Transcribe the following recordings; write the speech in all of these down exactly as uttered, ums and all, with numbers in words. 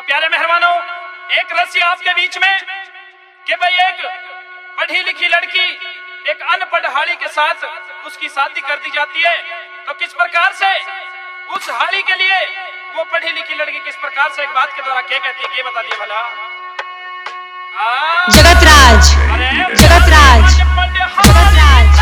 प्यारे मेहरबानों, एक रस्सी आपके बीच में कि भाई एक पढ़ी लिखी लड़की एक अनपढ़ हाड़ी के साथ उसकी शादी कर दी जाती है, तो किस प्रकार से उस हाड़ी के लिए वो पढ़ी लिखी लड़की किस प्रकार से एक बात के द्वारा क्या कहती है, ये बता दिए भला। जगतराज जगतराज जगतराज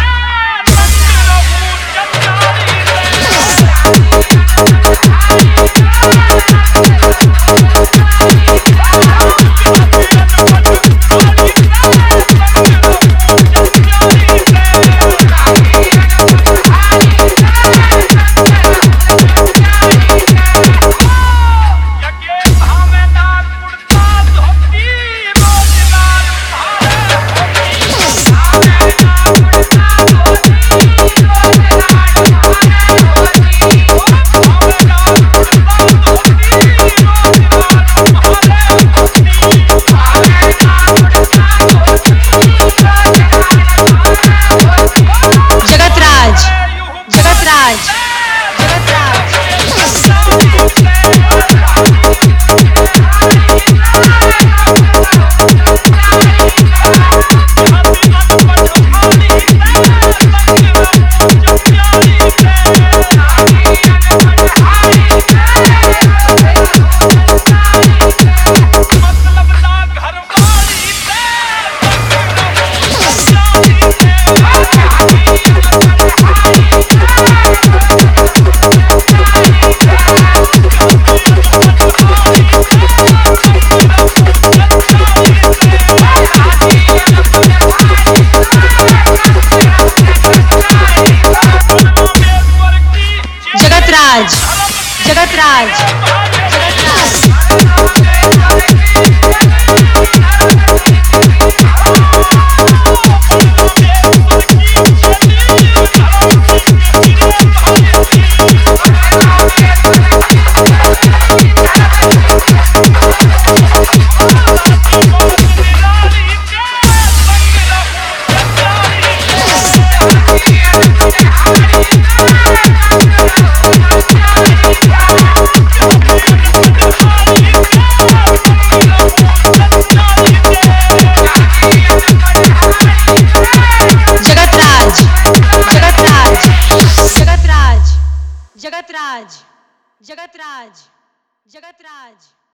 जगतराज जगतराज जगतराज जगतराज